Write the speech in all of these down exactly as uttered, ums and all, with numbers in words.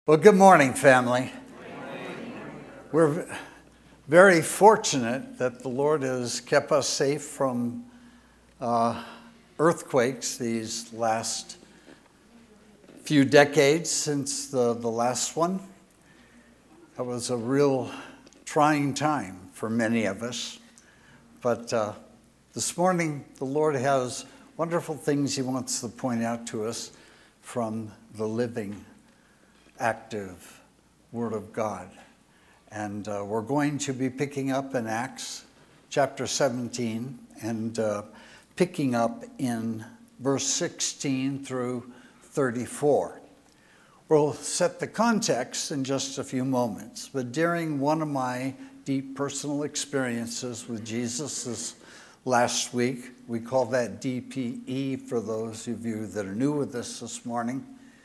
Well, good morning, family. We're very fortunate that the Lord has kept us safe from uh, earthquakes these last few decades since the, the last one. That was a real trying time for many of us. But uh, this morning, the Lord has wonderful things he wants to point out to us from the living active Word of God. And uh, we're going to be picking up in Acts chapter seventeen and uh, picking up in verse sixteen through thirty-four. We'll set the context in just a few moments, but during one of my deep personal experiences with Jesus this last week, we call that D P E for those of you that are new with us this morning,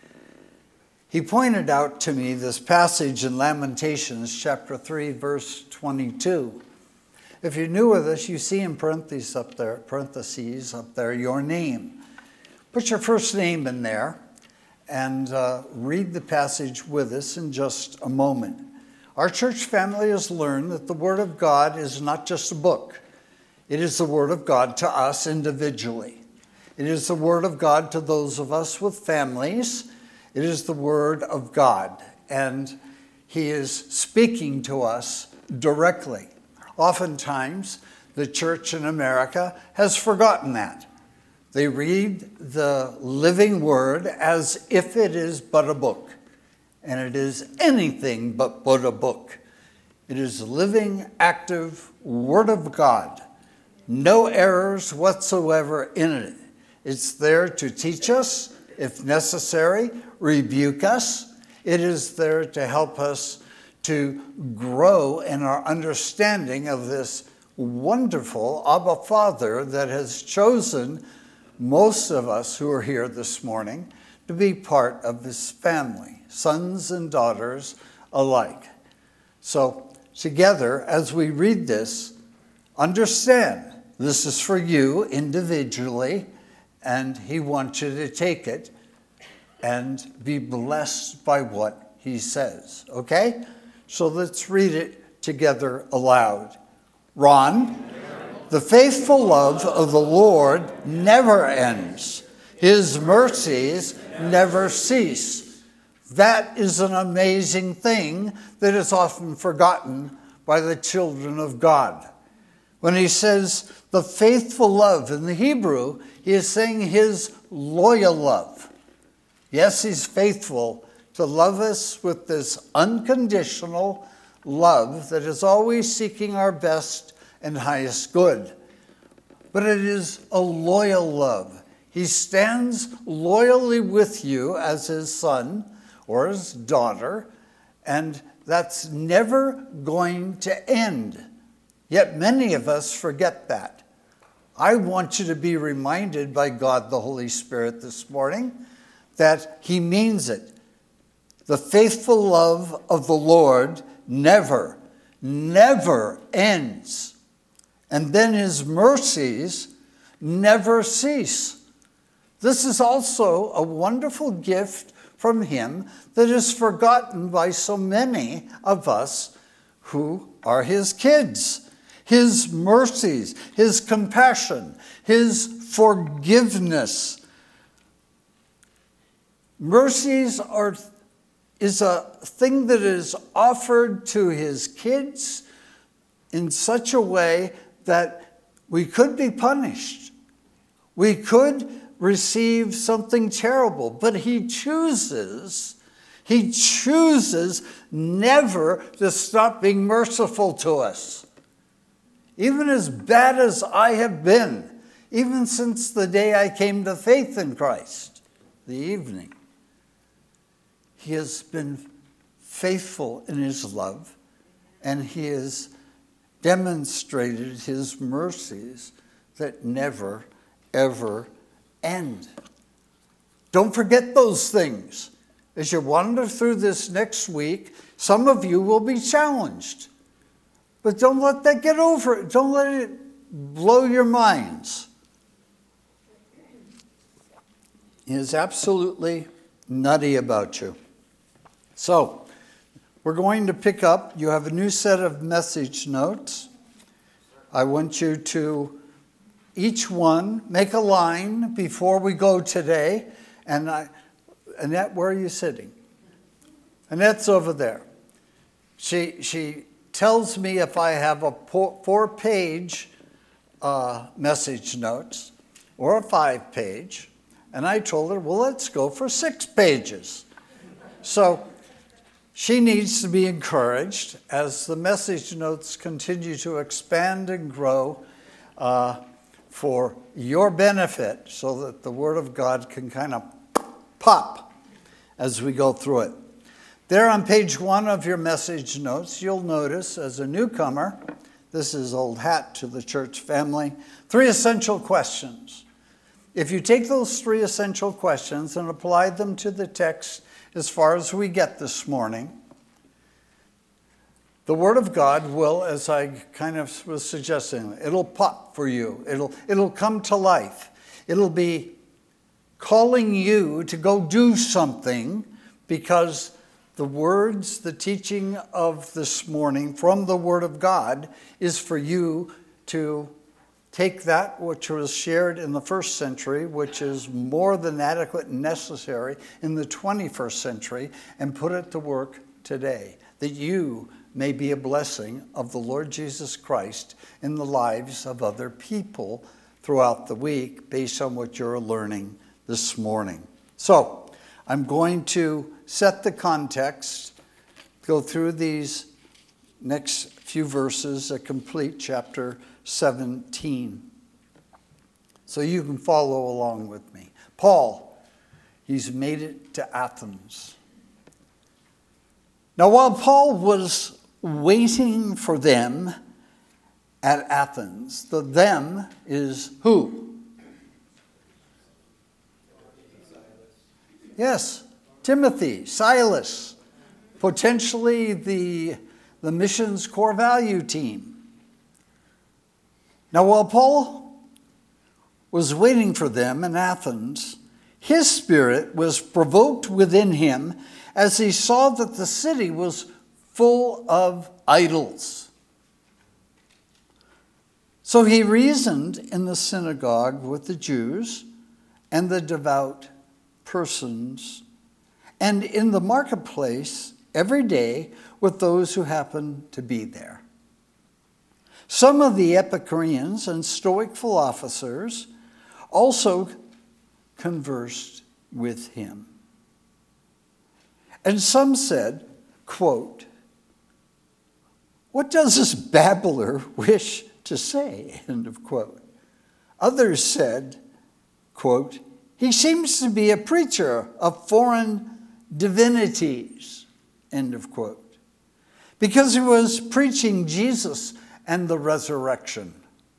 he pointed out to me this passage in Lamentations chapter three, verse twenty-two. If you're new with us, you see in parentheses up there, parentheses up there, your name. Put your first name in there and uh, read the passage with us in just a moment. Our church family has learned that the Word of God is not just a book. It is the Word of God to us individually. It is the Word of God to those of us with families. It is the Word of God, and he is speaking to us directly. Oftentimes, the church in America has forgotten that. They read the living Word as if it is but a book, and it is anything but but a book. It is the living, active Word of God. No errors whatsoever in it. It's there to teach us, if necessary, rebuke us. It is there to help us to grow in our understanding of this wonderful Abba Father that has chosen most of us who are here this morning to be part of his family, sons and daughters alike. So together, as we read this, understand this is for you individually, and he wants you to take it and be blessed by what he says. Okay? So let's read it together aloud. Ron, the faithful love of the Lord never ends. His mercies never cease. That is an amazing thing that is often forgotten by the children of God. When he says the faithful love in the Hebrew, he is saying his loyal love. Yes, he's faithful to love us with this unconditional love that is always seeking our best and highest good. But it is a loyal love. He stands loyally with you as his son or his daughter, and that's never going to end. Yet many of us forget that. I want you to be reminded by God the Holy Spirit this morning that he means it. The faithful love of the Lord never, never ends. And then his mercies never cease. This is also a wonderful gift from him that is forgotten by so many of us who are his kids. His mercies, his compassion, his forgiveness. Mercies are is a thing that is offered to his kids in such a way that we could be punished. We could receive something terrible, but he chooses, he chooses never to stop being merciful to us. Even as bad as I have been, even since the day I came to faith in Christ, the evening, he has been faithful in his love, and he has demonstrated his mercies that never, ever end. Don't forget those things. As you wander through this next week, some of you will be challenged. But don't let that get over it. Don't let it blow your minds. He is absolutely nutty about you. So, we're going to pick up. You have a new set of message notes. I want you to, each one, make a line before we go today. And I, Annette, where are you sitting? Annette's over there. She she tells me if I have a four-page uh, message notes or a five-page. And I told her, well, let's go for six pages. So she needs to be encouraged as the message notes continue to expand and grow uh, for your benefit so that the Word of God can kind of pop as we go through it. There on page one of your message notes, you'll notice as a newcomer, this is old hat to the church family, three essential questions. If you take those three essential questions and apply them to the text as far as we get this morning, the Word of God will, as I kind of was suggesting, it'll pop for you. It'll, it'll come to life. It'll be calling you to go do something because the words, the teaching of this morning from the Word of God is for you to take that which was shared in the first century, which is more than adequate and necessary in the twenty-first century, and put it to work today, that you may be a blessing of the Lord Jesus Christ in the lives of other people throughout the week based on what you're learning this morning. So, I'm going to set the context, go through these next few verses that complete chapter seventeen. So you can follow along with me. Paul, he's made it to Athens. Now, while Paul was waiting for them at Athens, the them is who? Yes, Timothy, Silas, potentially the, the mission's core value team. Now, while Paul was waiting for them in Athens, his spirit was provoked within him as he saw that the city was full of idols. So he reasoned in the synagogue with the Jews and the devout persons, and in the marketplace every day with those who happened to be there. Some of the Epicureans and Stoic philosophers also conversed with him. And some said, quote, "What does this babbler wish to say?" End of quote. Others said, quote, "He seems to be a preacher of foreign divinities," end of quote, because he was preaching Jesus and the resurrection.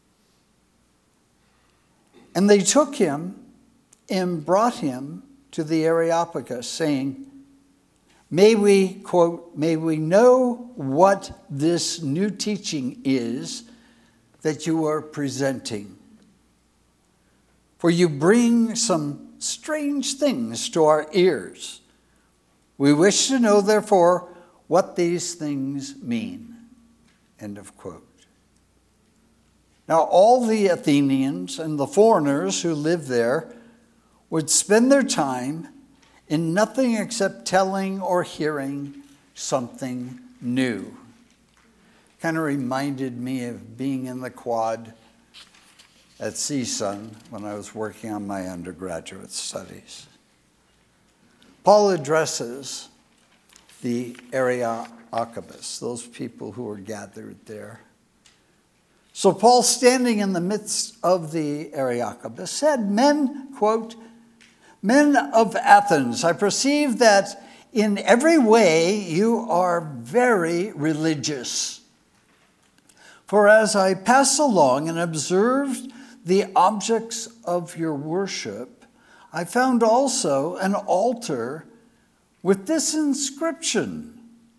And they took him and brought him to the Areopagus, saying, May we, quote, may we know what this new teaching is that you are presenting. For you bring some strange things to our ears. We wish to know, therefore, what these things mean. End of quote. Now, all the Athenians and the foreigners who lived there would spend their time in nothing except telling or hearing something new. Kind of reminded me of being in the quad at C S U N when I was working on my undergraduate studies. Paul addresses the Areopagus, those people who were gathered there. So Paul, standing in the midst of the Areopagus, said, Men, quote, Men of Athens, I perceive that in every way you are very religious. For as I passed along and observed the objects of your worship, I found also an altar with this inscription,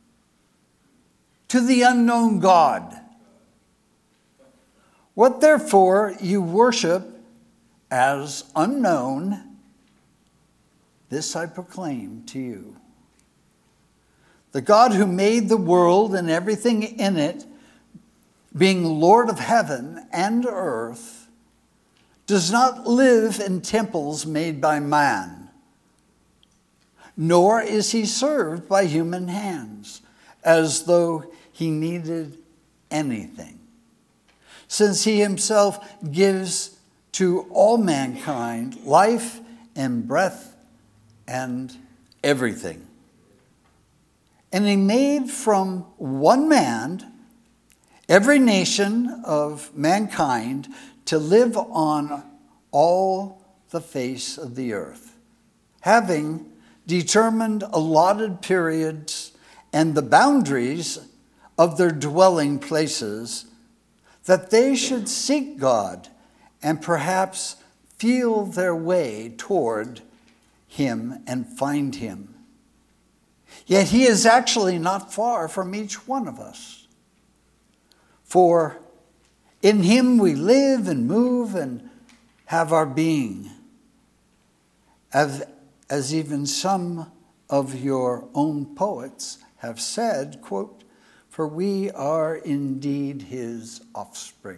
To the unknown God. What therefore you worship as unknown, this I proclaim to you. The God who made the world and everything in it, being Lord of heaven and earth, does not live in temples made by man, nor is he served by human hands, as though he needed anything, since he himself gives to all mankind life and breath and everything. And he made from one man every nation of mankind to live on all the face of the earth, having determined allotted periods and the boundaries of their dwelling places, that they should seek God and perhaps feel their way toward him and find him. Yet he is actually not far from each one of us. For in him we live and move and have our being, as, as even some of your own poets have said, quote, "For we are indeed his offspring."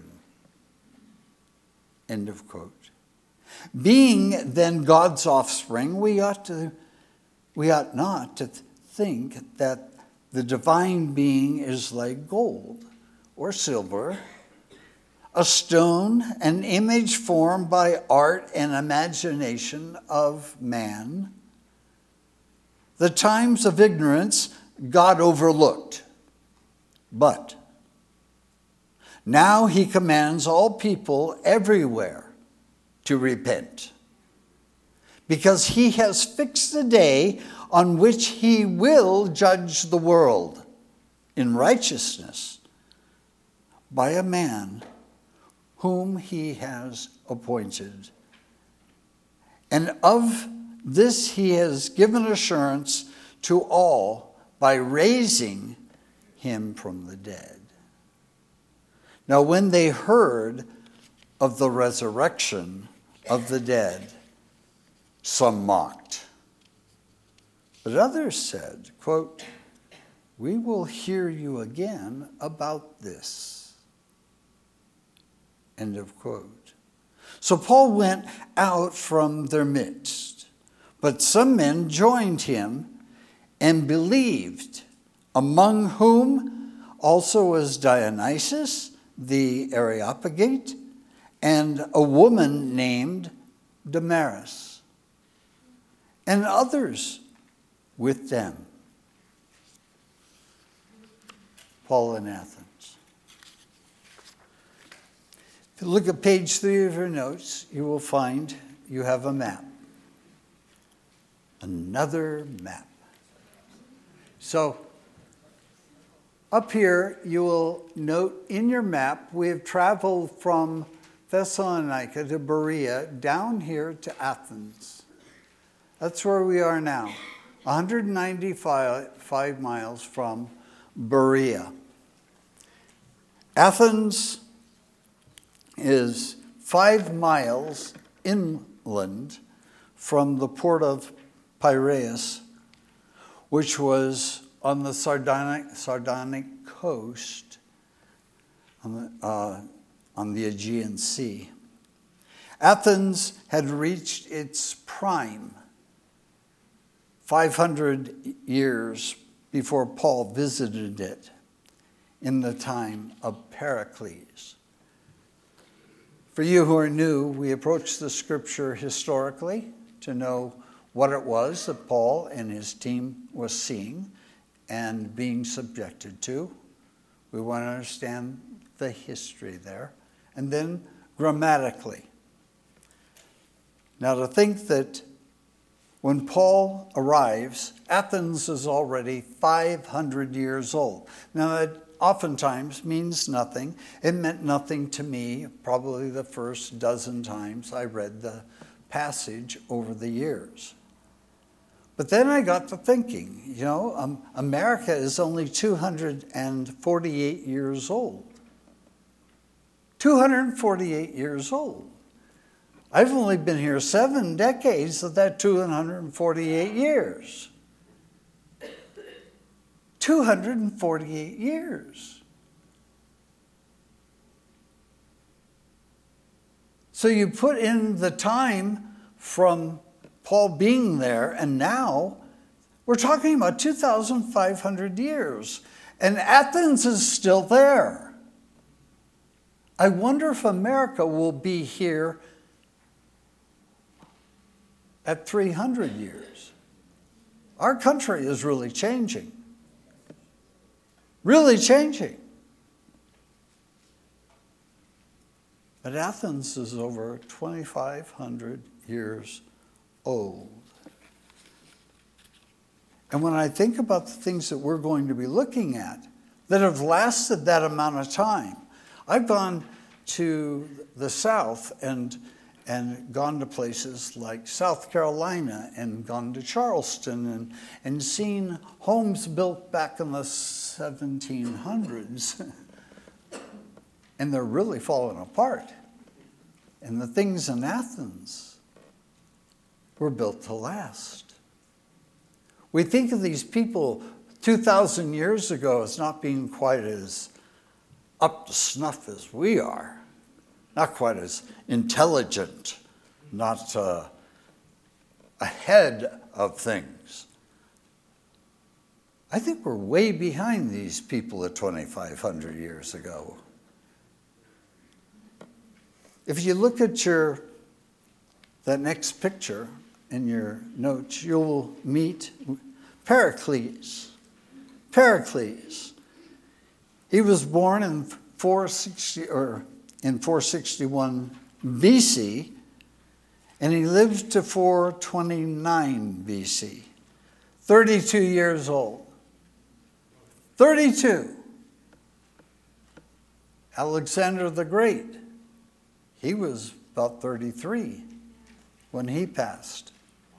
End of quote. Being then God's offspring, we ought to, we ought not to think that the divine being is like gold or silver, a stone, an image formed by art and imagination of man. The times of ignorance God overlooked, but now he commands all people everywhere to repent, because he has fixed a day on which he will judge the world in righteousness by a man whom he has appointed. And of this he has given assurance to all by raising him from the dead. Now when they heard of the resurrection of the dead, some mocked. But others said, quote, "We will hear you again about this." End of quote. So Paul went out from their midst, but some men joined him and believed, among whom also was Dionysius the Areopagite and a woman named Damaris, and others with them. Paul in Athens. If you look at page three of your notes, you will find you have a map. Another map. So, up here, you will note in your map, we have traveled from Thessalonica to Berea, down here to Athens. That's where we are now, one hundred ninety-five miles from Berea. Athens is five miles inland from the port of Piraeus, which was on the Sardonic, Sardonic coast on the, uh, on the Aegean Sea. Athens had reached its prime five hundred years before Paul visited it in the time of Pericles. For you who are new, we approach the scripture historically to know what it was that Paul and his team was seeing and being subjected to. We want to understand the history there. And then grammatically. Now to think that when Paul arrives, Athens is already five hundred years old. Now that oftentimes means nothing. It meant nothing to me probably the first dozen times I read the passage over the years. But then I got to thinking, you know, um, America is only two hundred forty-eight years old. two hundred forty-eight years old. I've only been here seven decades of that two hundred forty-eight years. two hundred forty-eight years. So you put in the time from Paul being there, and now we're talking about two thousand five hundred years. And Athens is still there. I wonder if America will be here at three hundred years. Our country is really changing. Really changing. But Athens is over twenty-five hundred years old. And when I think about the things that we're going to be looking at that have lasted that amount of time, I've gone to the South and, and gone to places like South Carolina and gone to Charleston and, and seen homes built back in the seventeen hundreds. And they're really falling apart. And the things in Athens were built to last. We think of these people two thousand years ago as not being quite as up to snuff as we are, not quite as intelligent, not uh, ahead of things. I think we're way behind these people at twenty-five hundred years ago. If you look at your that next picture in your notes, you'll meet Pericles. Pericles. He was born in four sixty or in four sixty-one B C, and he lived to four twenty-nine B C. thirty-two years old. thirty-two. Alexander the Great. He was about thirty-three when he passed.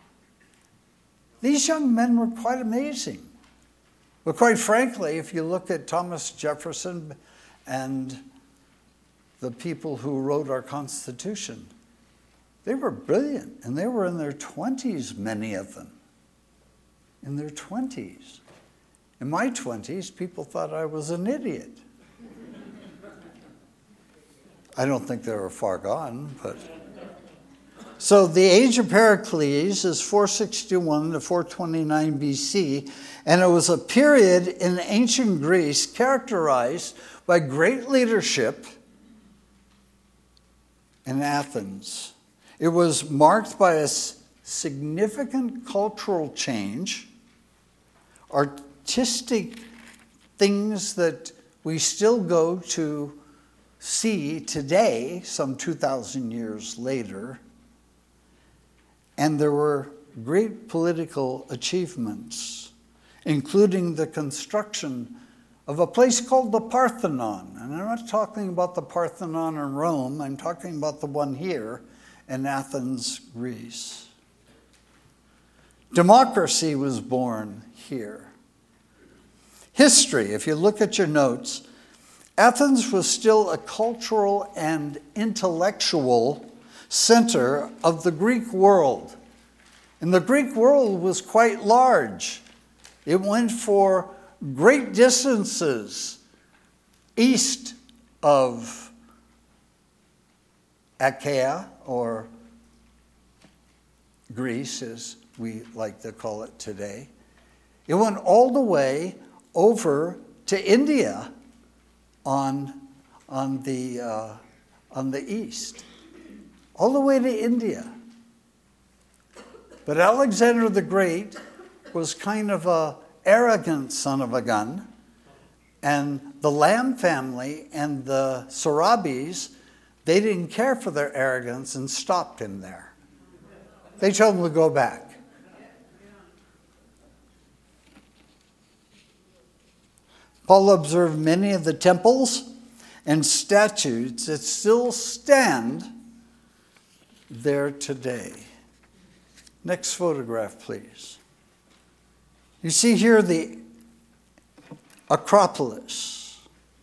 These young men were quite amazing. But quite frankly, if you look at Thomas Jefferson and the people who wrote our Constitution, they were brilliant, and they were in their twenties, many of them. In their twenties. In my twenties, people thought I was an idiot. I don't think they were far gone, but... So the age of Pericles is four sixty-one to four twenty-nine B C, and it was a period in ancient Greece characterized by great leadership in Athens. It was marked by a significant cultural change, artistic things that we still go to see today, some two thousand years later. And there were great political achievements, including the construction of a place called the Parthenon. And I'm not talking about the Parthenon in Rome, I'm talking about the one here in Athens, Greece. Democracy was born here. History, if you look at your notes, Athens was still a cultural and intellectual center of the Greek world. And the Greek world was quite large. It went for great distances east of Achaia, or Greece as we like to call it today. It went all the way over to India on, on, the, uh, on the east. All the way to India. But Alexander the Great was kind of an arrogant son of a gun, and the Lamb family and the Sarabis, they didn't care for their arrogance and stopped him there. They told him to go back. Paul observed many of the temples and statues that still stand there today. Next photograph, please. You see here the Acropolis.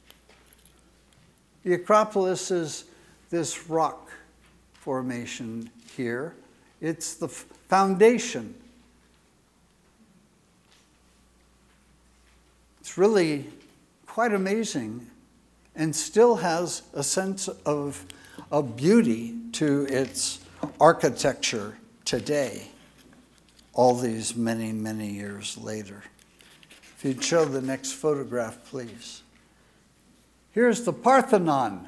The Acropolis is this rock formation here. It's the foundation It's really quite amazing and still has a sense of, of beauty to its architecture today, all these many, many years later. If you'd show the next photograph, please. Here's the Parthenon.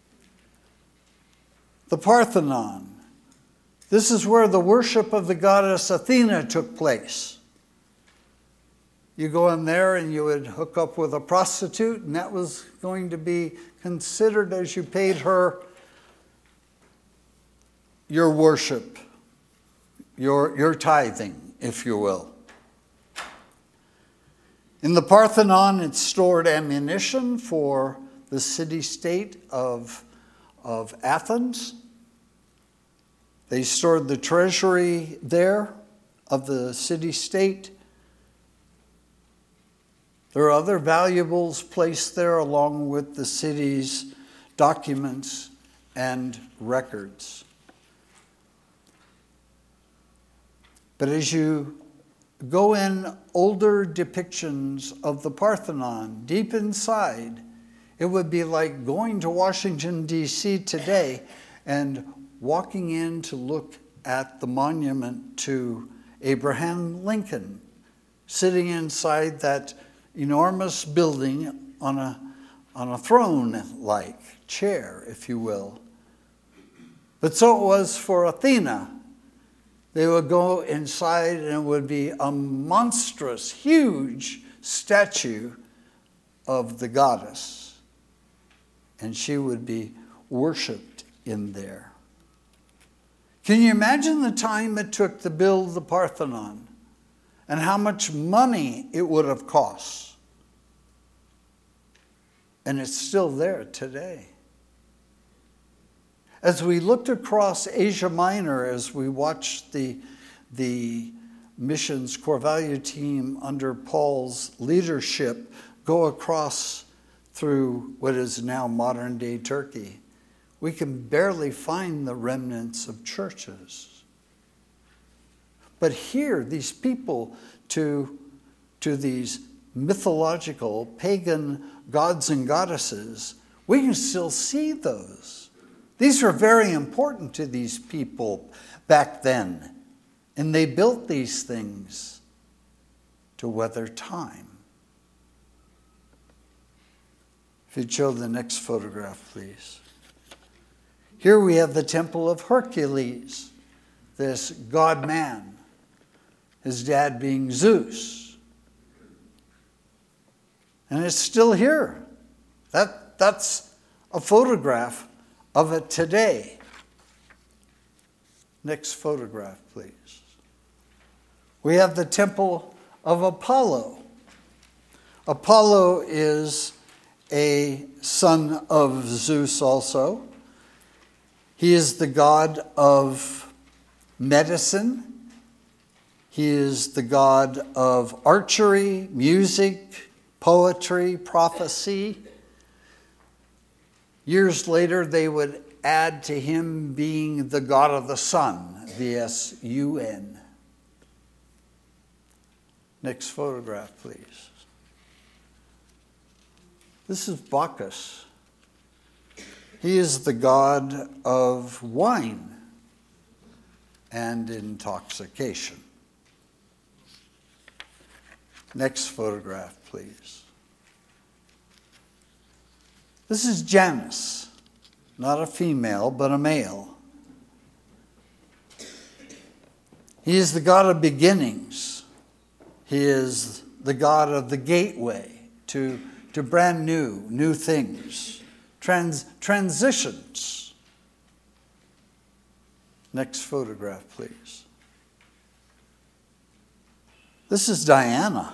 The Parthenon. This is where the worship of the goddess Athena took place. You go in there and you would hook up with a prostitute, and that was going to be considered as you paid her your worship, your, your tithing, if you will. In the Parthenon, it stored ammunition for the city-state of, of Athens. They stored the treasury there of the city-state. There are other valuables placed there along with the city's documents and records. But as you go in older depictions of the Parthenon, deep inside, it would be like going to Washington, D C today and walking in to look at the monument to Abraham Lincoln, sitting inside that enormous building on a, on a throne-like chair, if you will. But so it was for Athena. They would go inside and it would be a monstrous, huge statue of the goddess. And she would be worshipped in there. Can you imagine the time it took to build the Parthenon and how much money it would have cost? And it's still there today. As we looked across Asia Minor, as we watched the, the missions Corvallis team under Paul's leadership go across through what is now modern-day Turkey, we can barely find the remnants of churches. But here, these people to, to these mythological pagan gods and goddesses, we can still see those. These were very important to these people back then, and they built these things to weather time. If you'd show the next photograph, please. Here we have the Temple of Hercules, this god-man, his dad being Zeus. And it's still here. That, that's a photograph of it today. Next photograph, please. We have the Temple of Apollo. Apollo is a son of Zeus also. He is the god of medicine. He is the god of archery, music, poetry, prophecy. Years later, they would add to him being the god of the sun, the S U N. Next photograph, please. This is Bacchus. He is the god of wine and intoxication. Next photograph, please. This is Janus, not a female, but a male. He is the god of beginnings. He is the god of the gateway to, to brand new, new things, trans, transitions. Next photograph, please. This is Diana.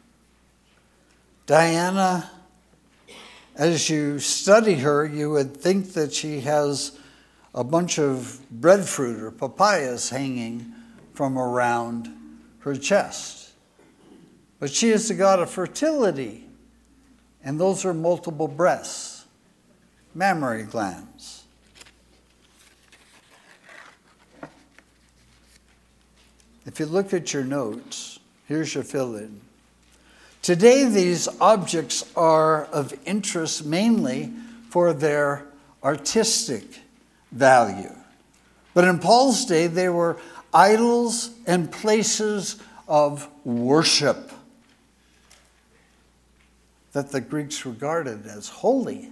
Diana, as you study her, you would think that she has a bunch of breadfruit or papayas hanging from around her chest. But she is the god of fertility, and those are multiple breasts, mammary glands. If you look at your notes, here's your fill-in. Today, these objects are of interest mainly for their artistic value. But in Paul's day, they were idols and places of worship that the Greeks regarded as holy.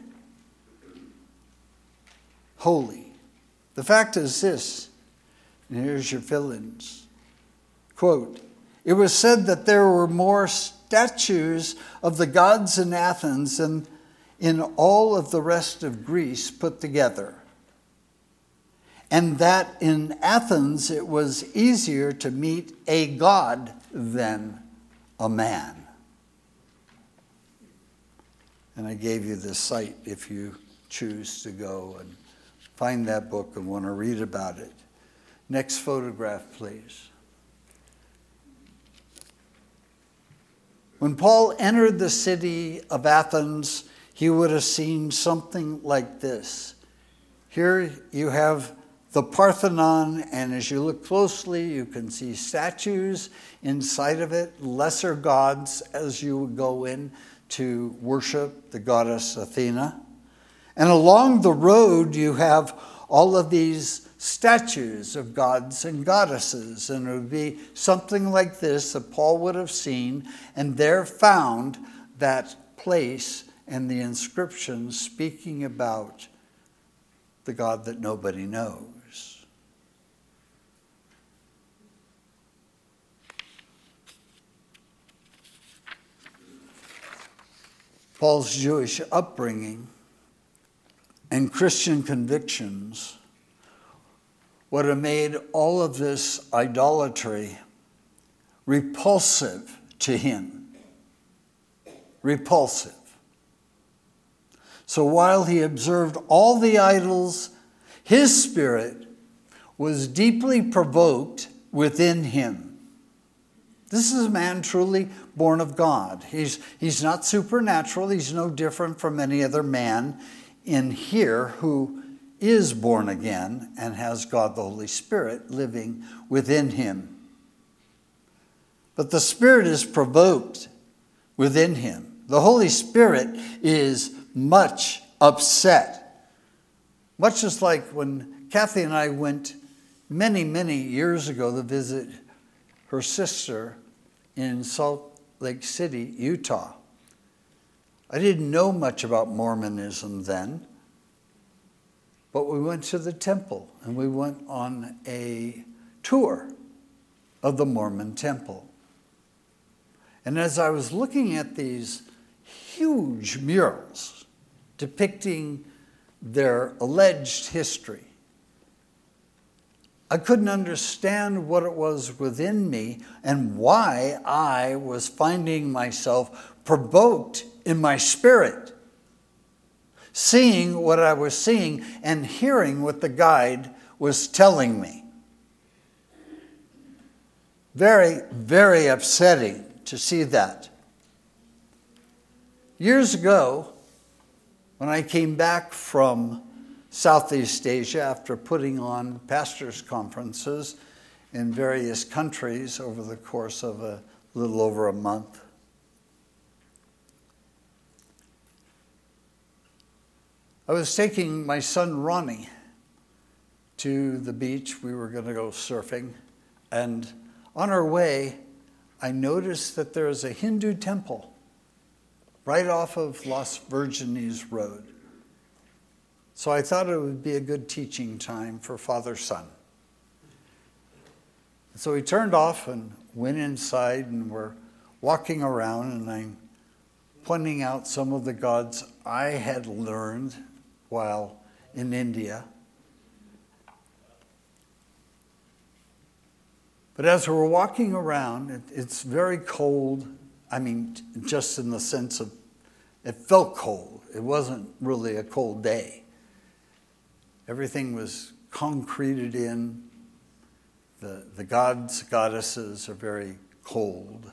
Holy. The fact is this, and here's your fill-ins. Quote, "It was said that there were more statues of the gods in Athens than in all of the rest of Greece put together. And that in Athens it was easier to meet a god than a man." And I gave you the site if you choose to go and find that book and want to read about it. Next photograph, please. When Paul entered the city of Athens, he would have seen something like this. Here you have the Parthenon, and as you look closely, you can see statues inside of it, lesser gods as you would go in to worship the goddess Athena. And along the road, you have all of these statues of gods and goddesses, and it would be something like this that Paul would have seen, and there found that place and the inscription speaking about the God that nobody knows. Paul's Jewish upbringing and Christian convictions would have made all of this idolatry repulsive to him. Repulsive. So while he observed all the idols, his spirit was deeply provoked within him. This is a man truly born of God. He's, he's not supernatural. He's no different from any other man in here who is born again and has God the Holy Spirit living within him. But the Spirit is provoked within him. The Holy Spirit is much upset. Much as like when Kathy and I went many, many years ago to visit her sister in Salt Lake City, Utah. I didn't know much about Mormonism then, but we went to the temple and we went on a tour of the Mormon temple. And as I was looking at these huge murals depicting their alleged history, I couldn't understand what it was within me and why I was finding myself provoked in my spirit, seeing what I was seeing and hearing what the guide was telling me. Very, very upsetting to see that. Years ago, when I came back from Southeast Asia after putting on pastors' conferences in various countries over the course of a little over a month, I was taking my son Ronnie to the beach. We were going to go surfing. And on our way, I noticed that there is a Hindu temple right off of Las Virgenes Road. So I thought it would be a good teaching time for father-son. So we turned off and went inside, and we're walking around, and I'm pointing out some of the gods I had learned while in India. But as we're walking around, it, it's very cold. I mean, just in the sense of, it felt cold. It wasn't really a cold day. Everything was concreted in. The, the gods, goddesses are very cold.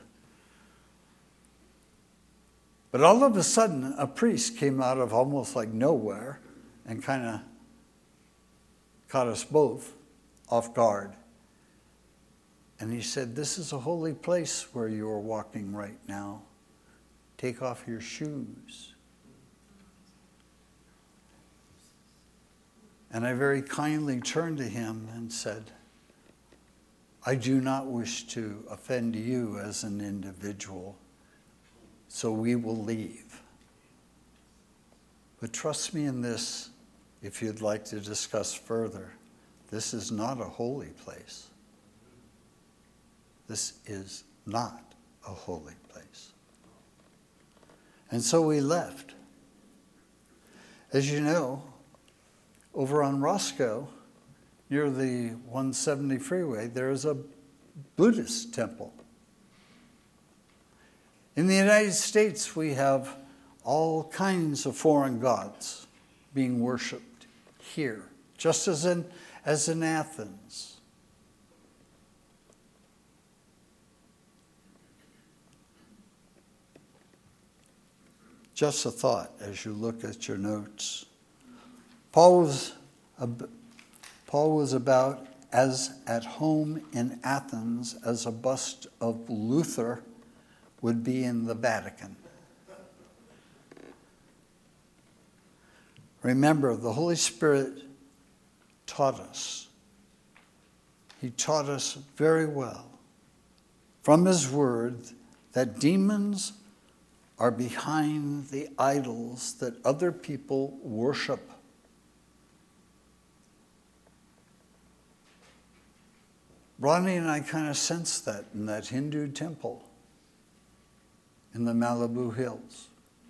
But all of a sudden, a priest came out of almost like nowhere and kind of caught us both off guard. And he said, "This is a holy place where you are walking right now. take off your shoes. And I very kindly turned to him and said, I do not wish to offend you as an individual, so we will leave. But trust me in this, if you'd like to discuss further, this is not a holy place. This is not a holy place. And so we left. As you know, over on Roscoe, near the one seventy freeway, there is a Buddhist temple. In the United States, we have all kinds of foreign gods being worshipped here, just as in, as in Athens. Just a thought as you look at your notes. Paul was, Paul was about as at home in Athens as a bust of Luther would be in the Vatican. Remember, the Holy Spirit taught us. He taught us very well from his word that demons are behind the idols that other people worship. Ronnie and I kind of sensed that in that Hindu temple in the Malibu Hills.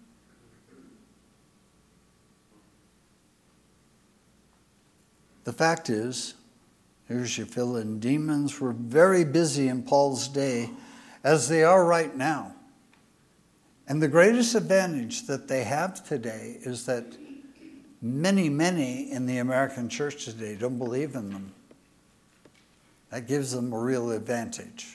The fact is, here's your fill in, demons were very busy in Paul's day, as they are right now. And the greatest advantage that they have today is that many, many in the American church today don't believe in them. That gives them a real advantage.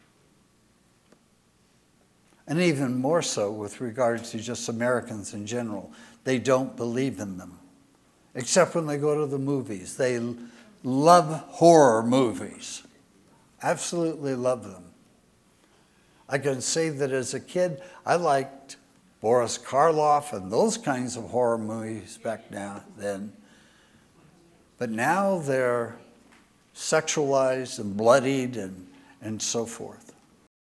And even more so with regard to just Americans in general. They don't believe in them. Except when they go to the movies. They love horror movies. Absolutely love them. I can say that as a kid, I liked Boris Karloff and those kinds of horror movies back now then. But now they're sexualized and bloodied and, and so forth.